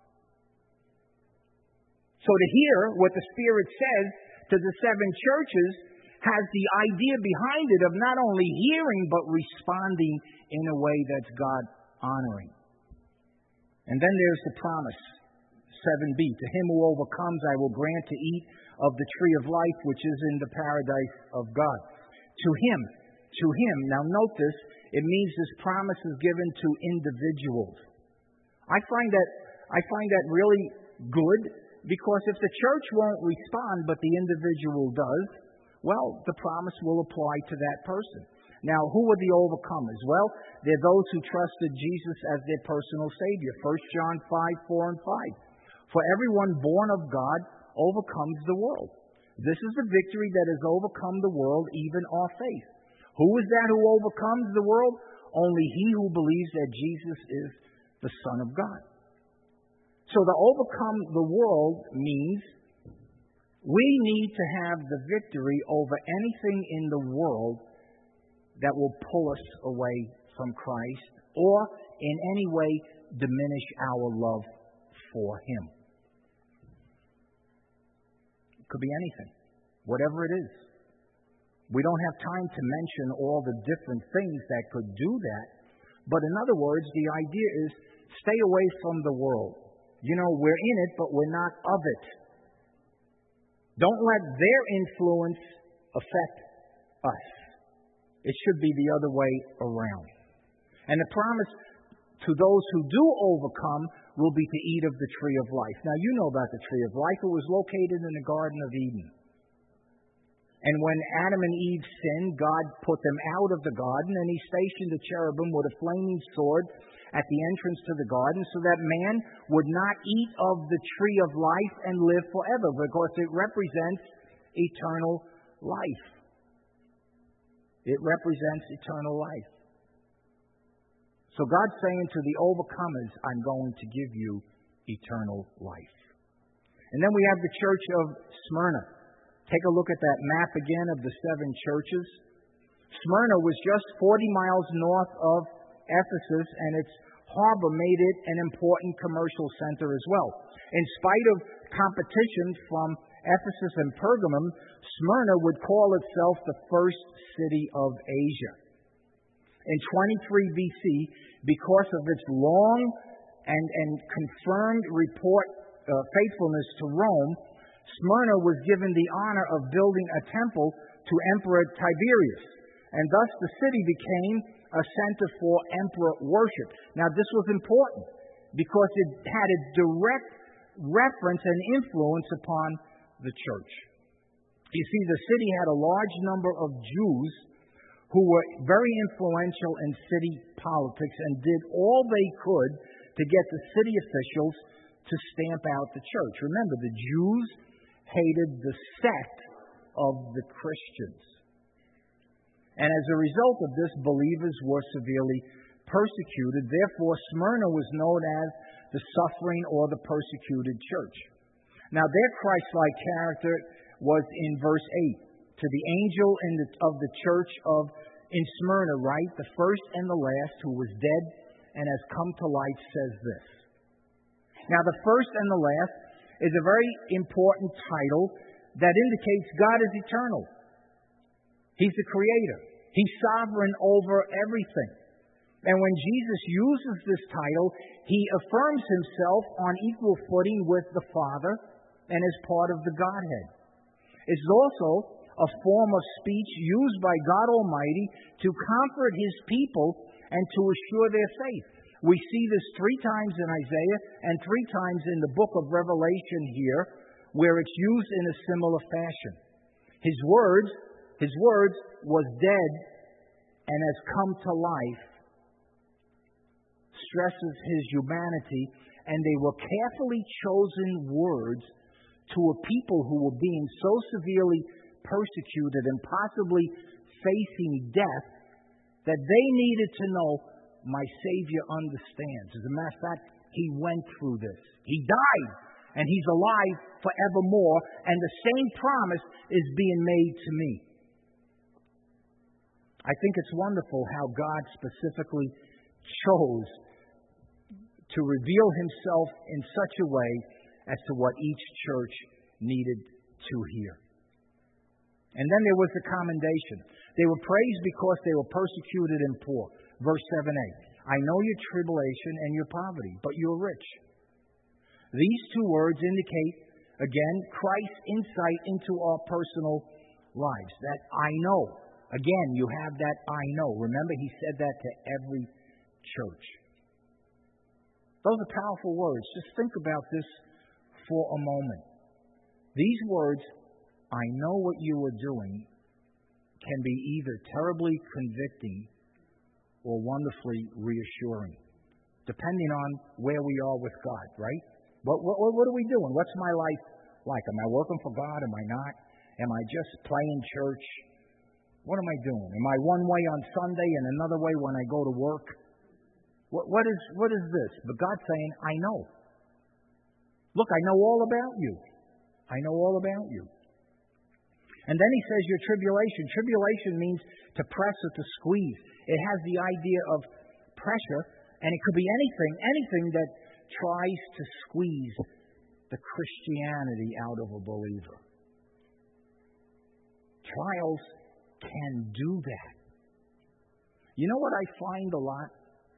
So to hear what the Spirit says to the 7 churches has the idea behind it of not only hearing, but responding in a way that's God-honoring. And then there's the promise, 7b. To him who overcomes, I will grant to eat of the tree of life, which is in the paradise of God. To him. Now note this, it means this promise is given to individuals. I find that really good, because if the church won't respond, but the individual does, well, the promise will apply to that person. Now, who are the overcomers? Well, they're those who trusted Jesus as their personal Savior. 1 John 5:4 and 5. For everyone born of God overcomes the world. This is the victory that has overcome the world, even our faith. Who is that who overcomes the world? Only he who believes that Jesus is the Son of God. So to overcome the world means we need to have the victory over anything in the world that will pull us away from Christ or in any way diminish our love for Him. It could be anything, whatever it is. We don't have time to mention all the different things that could do that, but in other words, the idea is stay away from the world. You know, we're in it, but we're not of it. Don't let their influence affect us. It should be the other way around. And the promise to those who do overcome will be to eat of the tree of life. Now, you know about the tree of life. It was located in the Garden of Eden. And when Adam and Eve sinned, God put them out of the garden, and He stationed a cherubim with a flaming sword at the entrance to the garden so that man would not eat of the tree of life and live forever, because it represents eternal life. It represents eternal life. So God's saying to the overcomers, I'm going to give you eternal life. And then we have the church of Smyrna. Take a look at that map again of the 7 churches. Smyrna was just 40 miles north of Ephesus, and its harbor made it an important commercial center as well. In spite of competition from Ephesus and Pergamum, Smyrna would call itself the first city of Asia. In 23 BC, because of its long and confirmed faithfulness to Rome, Smyrna was given the honor of building a temple to Emperor Tiberius, and thus the city became a center for emperor worship. Now, this was important because it had a direct reference and influence upon the church. You see, the city had a large number of Jews who were very influential in city politics and did all they could to get the city officials to stamp out the church. Remember, the Jews hated the sect of the Christians. And as a result of this, believers were severely persecuted. Therefore, Smyrna was known as the suffering or the persecuted church. Now, their Christ-like character was in verse 8. To the angel of the church in Smyrna write, the first and the last, who was dead and has come to life, says this. Now, the first and the last is a very important title that indicates God is eternal. He's the creator. He's sovereign over everything. And when Jesus uses this title, he affirms himself on equal footing with the Father and is part of the Godhead. It's also a form of speech used by God Almighty to comfort his people and to assure their faith. We see this 3 times in Isaiah and 3 times in the book of Revelation here, where it's used in a similar fashion. His words was dead and has come to life, stresses his humanity, and they were carefully chosen words to a people who were being so severely persecuted and possibly facing death that they needed to know, my Savior understands. As a matter of fact, he went through this. He died, and he's alive forevermore, and the same promise is being made to me. I think it's wonderful how God specifically chose to reveal himself in such a way as to what each church needed to hear. And then there was the commendation. They were praised because they were persecuted and poor. Verse 7a, I know your tribulation and your poverty, but you're rich. These 2 words indicate, again, Christ's insight into our personal lives. That I know. Again, you have that I know. Remember, he said that to every church. Those are powerful words. Just think about this for a moment. These words, I know what you are doing, can be either terribly convicting or wonderfully reassuring, depending on where we are with God, right? What are we doing? What's my life like? Am I working for God? Am I not? Am I just playing church? What am I doing? Am I one way on Sunday and another way when I go to work? What is this? But God's saying, I know. Look, I know all about you. I know all about you. And then he says your tribulation. Tribulation means to press or to squeeze. It has the idea of pressure, and it could be anything that tries to squeeze the Christianity out of a believer. Trials can do that. You know what I find a lot?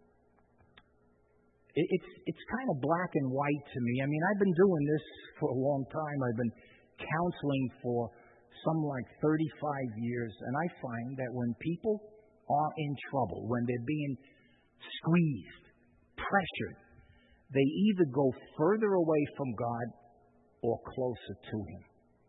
It's kind of black and white to me. I mean, I've been doing this for a long time. I've been counseling for some like 35 years, and I find that when people are in trouble, when they're being squeezed, pressured, they either go further away from God or closer to him.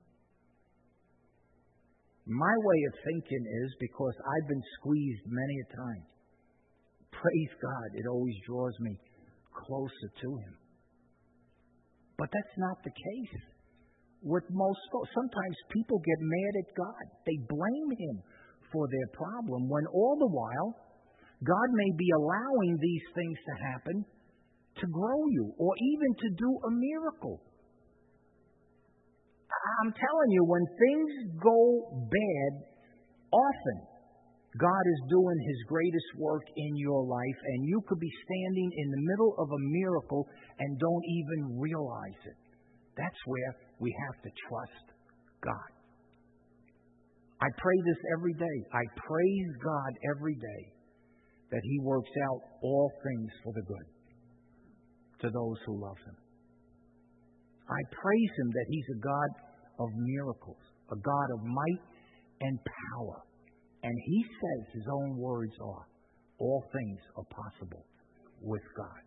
My way of thinking is, because I've been squeezed many a time, praise God, it always draws me closer to him. But that's not the case with most folks. Sometimes people get mad at God. They blame him for their problem, when all the while God may be allowing these things to happen to grow you, or even to do a miracle. I'm telling you, when things go bad, often God is doing his greatest work in your life, and you could be standing in the middle of a miracle and don't even realize it. That's where we have to trust God. I pray this every day. I praise God every day that he works out all things for the good to those who love him. I praise him that he's a God of miracles, a God of might and power. And he says, his own words are, all things are possible with God.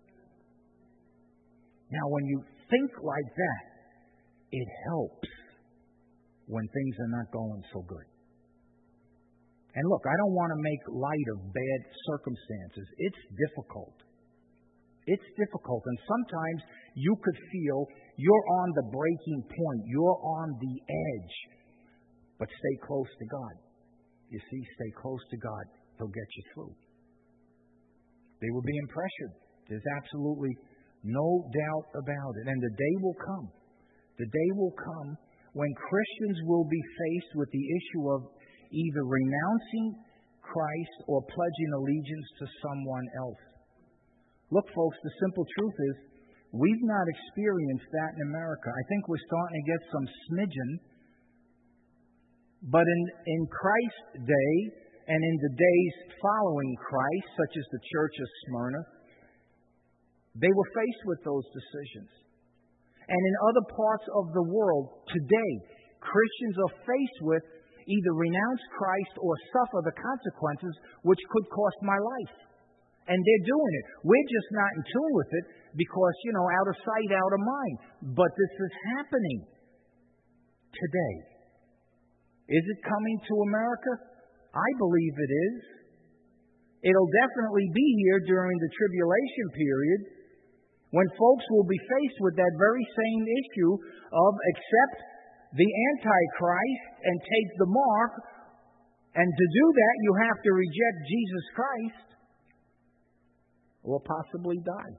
Now, when you think like that, it helps when things are not going so good. And look, I don't want to make light of bad circumstances. It's difficult. It's difficult. And sometimes you could feel you're on the breaking point. You're on the edge. But stay close to God. You see, stay close to God. He'll get you through. They were being pressured. There's absolutely no doubt about it. And the day will come. The day will come when Christians will be faced with the issue of either renouncing Christ or pledging allegiance to someone else. Look, folks, the simple truth is we've not experienced that in America. I think we're starting to get some smidgen. But in Christ's day, and in the days following Christ, such as the church of Smyrna, they were faced with those decisions. And in other parts of the world today, Christians are faced with either renounce Christ or suffer the consequences which could cost my life. And they're doing it. We're just not in tune with it because, out of sight, out of mind. But this is happening today. Is it coming to America? I believe it is. It'll definitely be here during the tribulation period when folks will be faced with that very same issue of accept the Antichrist and take the mark. And to do that, you have to reject Jesus Christ or possibly die.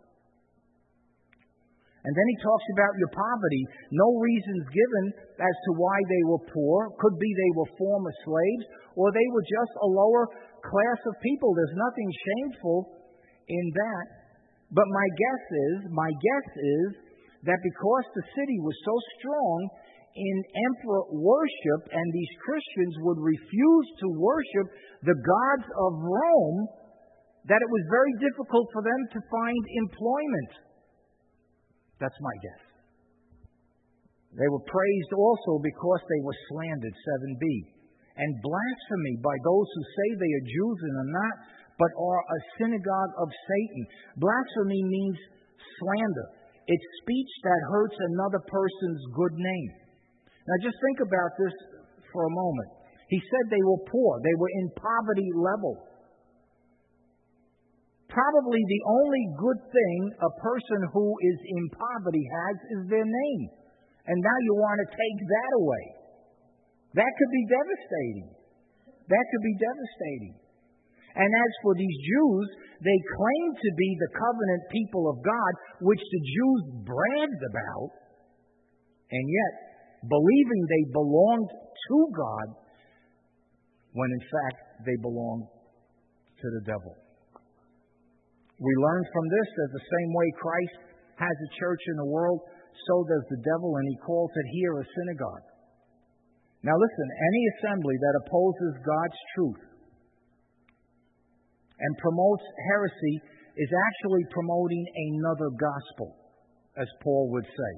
And then he talks about your poverty. No reasons given as to why they were poor. Could be they were former slaves or they were just a lower class of people. There's nothing shameful in that. But my guess is that because the city was so strong in emperor worship and these Christians would refuse to worship the gods of Rome, that it was very difficult for them to find employment. That's my guess. They were praised also because they were slandered, 7b, and blasphemy by those who say they are Jews and are not, but are a synagogue of Satan. Blasphemy means slander. It's speech that hurts another person's good name. Now just think about this for a moment. He said they were poor. They were in poverty level. Probably the only good thing a person who is in poverty has is their name. And now you want to take that away. That could be devastating. That could be devastating. And as for these Jews, they claim to be the covenant people of God, which the Jews bragged about, and yet believing they belonged to God, when in fact they belonged to the devil. We learn from this that the same way Christ has a church in the world, so does the devil, and he calls it here a synagogue. Now listen, any assembly that opposes God's truth and promotes heresy is actually promoting another gospel, as Paul would say.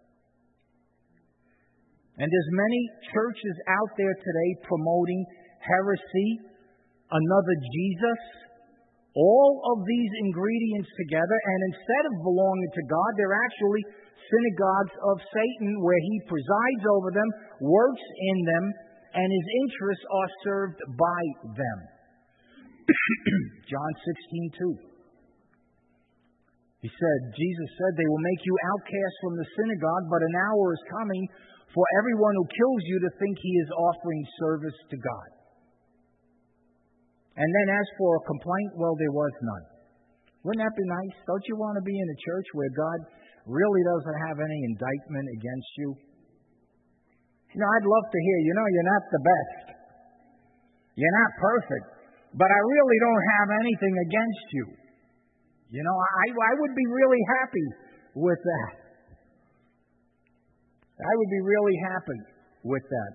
And there's many churches out there today promoting heresy, another Jesus, all of these ingredients together, and instead of belonging to God, they're actually synagogues of Satan, where he presides over them, works in them, and his interests are served by them. John 16:2. Jesus said, they will make you outcasts from the synagogue, but an hour is coming for everyone who kills you to think he is offering service to God. And then as for a complaint, well, there was none. Wouldn't that be nice? Don't you want to be in a church where God really doesn't have any indictment against you? I'd love to hear, you're not the best. You're not perfect. But I really don't have anything against you. I would be really happy with that. I would be really happy with that.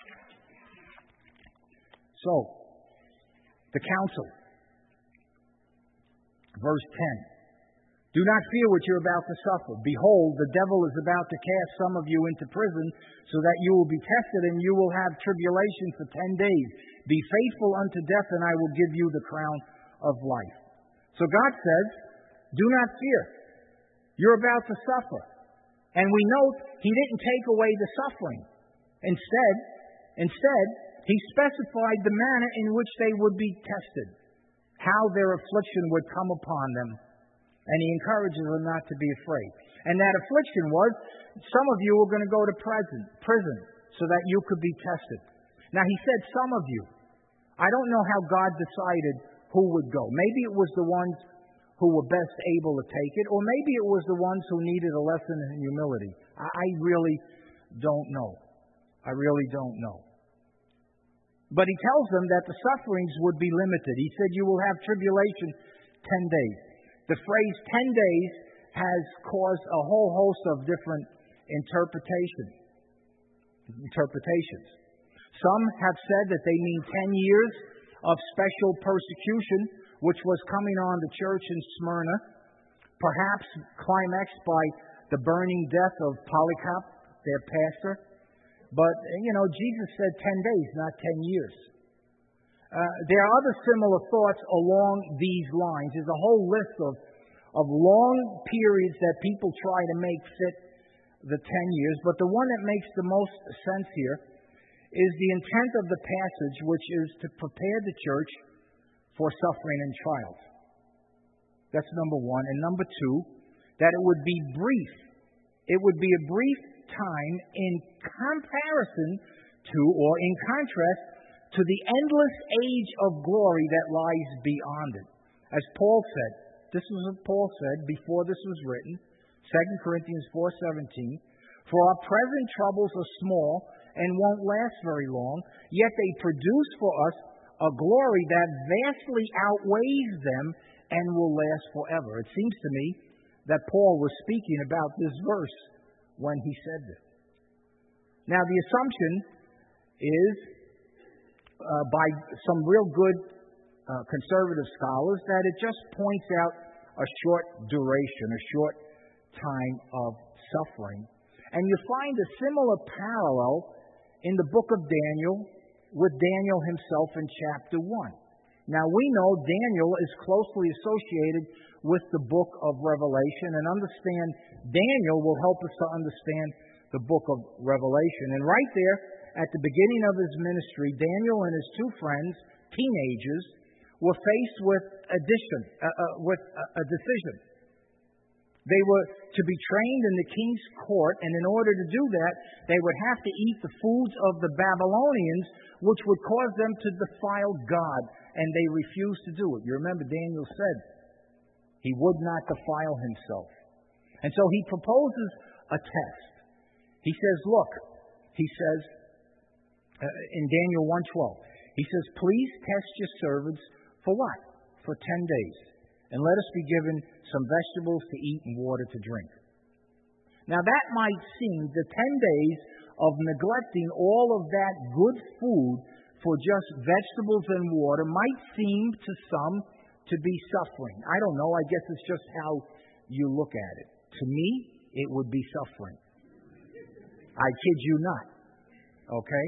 So, the counsel. Verse 10. Do not fear what you're about to suffer. Behold, the devil is about to cast some of you into prison so that you will be tested and you will have tribulation for 10 days. Be faithful unto death and I will give you the crown of life. So God says, do not fear. You're about to suffer. And we note he didn't take away the suffering. Instead, he specified the manner in which they would be tested, how their affliction would come upon them. And he encourages them not to be afraid. And that affliction was, some of you are going to go to prison so that you could be tested. Now he said some of you. I don't know how God decided who would go. Maybe it was the ones who were best able to take it, or maybe it was the ones who needed a lesson in humility. I really don't know. I really don't know. But he tells them that the sufferings would be limited. He said, you will have tribulation 10 days. The phrase 10 days has caused a whole host of different interpretations. Some have said that they mean 10 years of special persecution which was coming on the church in Smyrna, perhaps climaxed by the burning death of Polycarp, their pastor. But, Jesus said 10 days, not 10 years. There are other similar thoughts along these lines. There's a whole list of long periods that people try to make fit the 10 years, but the one that makes the most sense here is the intent of the passage, which is to prepare the church for suffering and trials. That's number one. And number two, that it would be brief. It would be a brief time in comparison to, or in contrast to, the endless age of glory that lies beyond it. As Paul said, this is what Paul said before this was written, 2 Corinthians 4:17, "For our present troubles are small and won't last very long, yet they produce for us a glory that vastly outweighs them and will last forever." It seems to me that Paul was speaking about this verse when he said this. Now, the assumption is, by some real good conservative scholars, that it just points out a short duration, a short time of suffering. And you find a similar parallel in the book of Daniel with Daniel himself in chapter 1. Now, we know Daniel is closely associated with the book of Revelation, and understand Daniel will help us to understand the book of Revelation. And right there, at the beginning of his ministry, Daniel and his two friends, teenagers, were faced with a decision. They were to be trained in the king's court, and in order to do that, they would have to eat the foods of the Babylonians, which would cause them to defile God, and they refused to do it. You remember Daniel said he would not defile himself. And so he proposes a test. He says, in Daniel 1:12, he says, "Please test your servants for what? For 10 days. And let us be given some vegetables to eat and water to drink." Now that might seem, the 10 days of neglecting all of that good food for just vegetables and water might seem to some to be suffering. I don't know, I guess it's just how you look at it. To me, it would be suffering. I kid you not. Okay?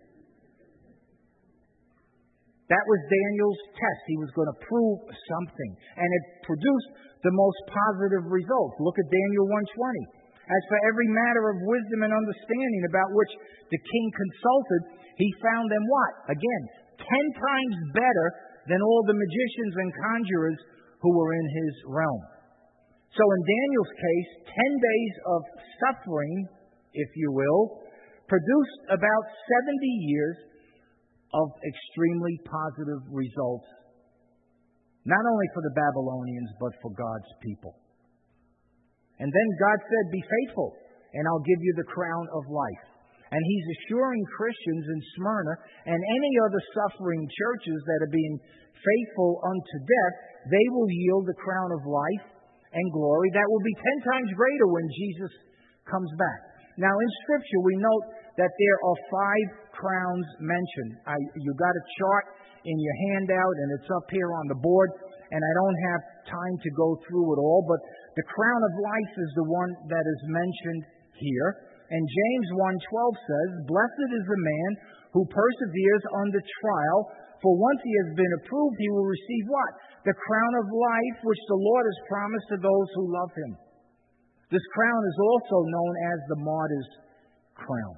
That was Daniel's test. He was going to prove something. And it produced the most positive results. Look at Daniel 1:20. "As for every matter of wisdom and understanding about which the king consulted, he found them" what? Again, 10 times better than all the magicians and conjurers who were in his realm. So in Daniel's case, 10 days of suffering, if you will, produced about 70 years of extremely positive results, not only for the Babylonians, but for God's people. And then God said, "Be faithful, and I'll give you the crown of life." And he's assuring Christians in Smyrna and any other suffering churches that are being faithful unto death, they will yield the crown of life and glory that will be 10 times greater when Jesus comes back. Now, in Scripture, we note that there are 5 crowns mentioned. You got a chart in your handout, and it's up here on the board, and I don't have time to go through it all, but the crown of life is the one that is mentioned here. And James 1:12 says, "Blessed is the man who perseveres under trial, for once he has been approved, he will receive" what? "The crown of life, which the Lord has promised to those who love him." This crown is also known as the martyr's crown.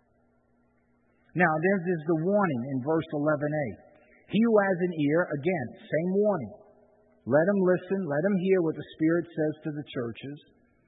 Now, there's the warning in verse 11a. "He who has an ear," again, same warning. "Let him listen, let him hear what the Spirit says to the churches."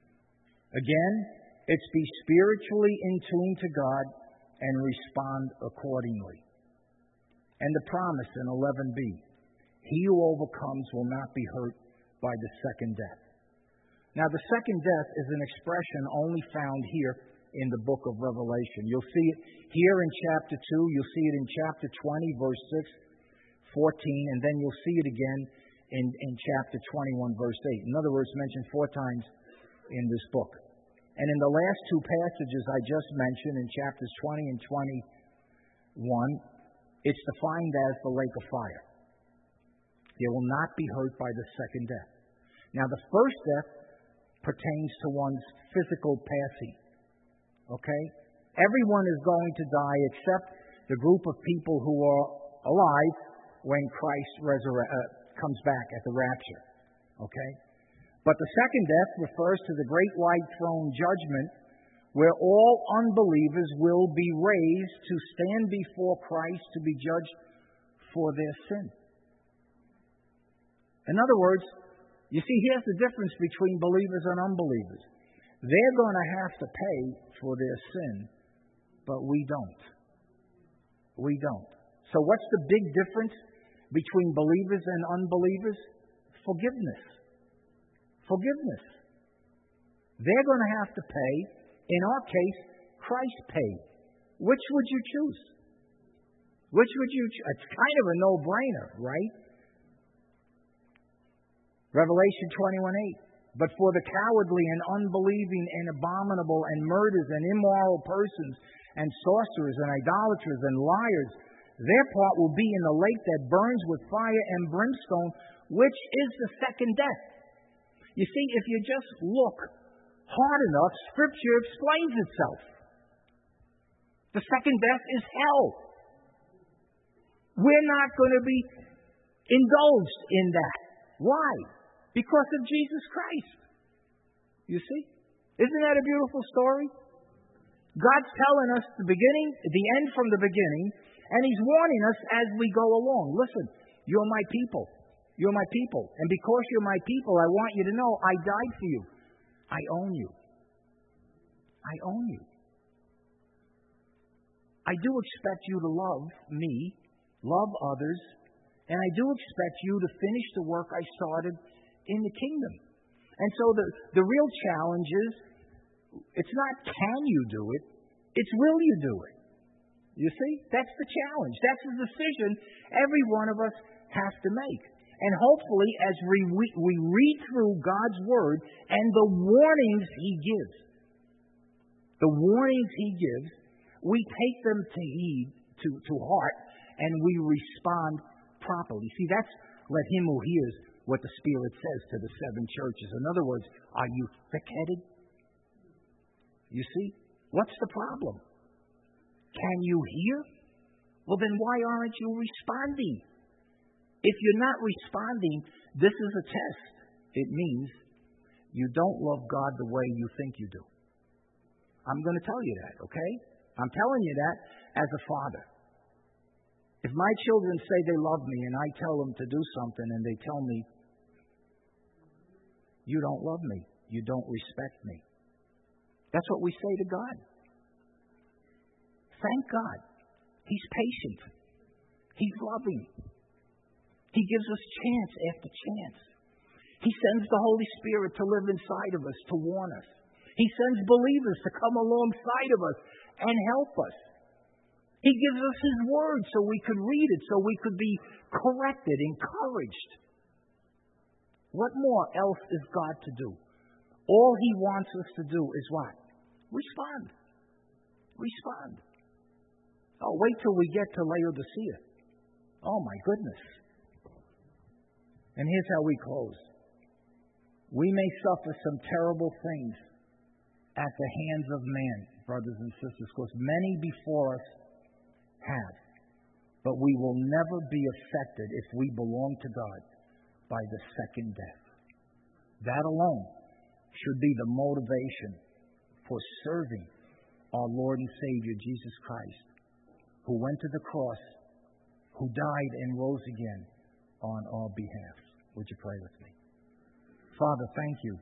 Again, it's be spiritually in tune to God and respond accordingly. And the promise in 11b, "He who overcomes will not be hurt by the second death." Now, the second death is an expression only found here in the book of Revelation. You'll see it here in chapter 2. You'll see it in chapter 20, verse 6, 14, and then you'll see it again in chapter 21, verse 8. In other words, mentioned 4 times in this book. And in the last 2 passages I just mentioned, in chapters 20 and 21, It's defined as the lake of fire. They will not be hurt by the second death. Now, the first death pertains to one's physical passing. Okay? Everyone is going to die except the group of people who are alive when Christ comes back at the rapture. Okay? But the second death refers to the great white throne judgment, where all unbelievers will be raised to stand before Christ to be judged for their sin. In other words, you see, here's the difference between believers and unbelievers. They're going to have to pay for their sin, but we don't. We don't. So what's the big difference between believers and unbelievers? Forgiveness. Forgiveness. They're going to have to pay. In our case, Christ paid. Which would you choose? Which would you choose? It's kind of a no-brainer, right? Revelation 21:8. But for the cowardly and unbelieving and abominable and murderers and immoral persons and sorcerers and idolaters and liars, their part will be in the lake that burns with fire and brimstone, which is the second death. You see, if you just look hard enough, Scripture explains itself. The second death is hell. We're not going to be indulged in that. Why? Because of Jesus Christ. You see? Isn't that a beautiful story? God's telling us the beginning, the end from the beginning, and He's warning us as we go along. Listen, you're my people. You're my people. And because you're my people, I want you to know I died for you. I own you. I own you. I do expect you to love me, love others, and I do expect you to finish the work I started in the kingdom. And so the real challenge is, it's not can you do it, it's will you do it. You see? That's the challenge. That's the decision every one of us has to make. And hopefully, as we read through God's Word and the warnings He gives, we take them to heed, to heart, and we respond properly. See, that's let him who hears what the Spirit says to the seven churches. In other words, are you thick-headed? You see? What's the problem? Can you hear? Well, then why aren't you responding? If you're not responding, this is a test. It means you don't love God the way you think you do. I'm going to tell you that, okay? I'm telling you that as a father. If my children say they love me and I tell them to do something and they tell me, you don't love me, you don't respect me. That's what we say to God. Thank God. He's patient. He's loving. He gives us chance after chance. He sends the Holy Spirit to live inside of us, to warn us. He sends believers to come alongside of us and help us. He gives us His Word so we could read it, so we could be corrected, encouraged. What more else is God to do? All He wants us to do is what? Respond. Respond. Oh, wait till we get to Laodicea. Oh, my goodness. And here's how we close. We may suffer some terrible things at the hands of man, brothers and sisters, because many before us have. But we will never be affected if we belong to God by the second death. That alone should be the motivation for serving our Lord and Savior, Jesus Christ, who went to the cross, who died and rose again on our behalf. Would you pray with me? Father, thank you.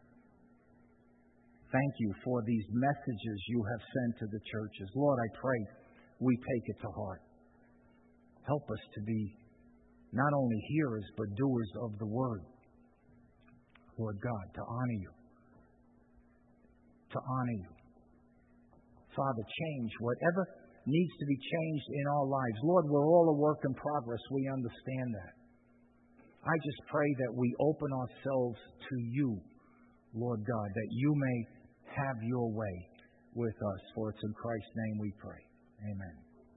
Thank you for these messages you have sent to the churches. Lord, I pray we take it to heart. Help us to be not only hearers, but doers of the word. Lord God, to honor you. To honor you. Father, change whatever needs to be changed in our lives. Lord, we're all a work in progress. We understand that. I just pray that we open ourselves to you, Lord God, that you may have your way with us. For it's in Christ's name we pray. Amen.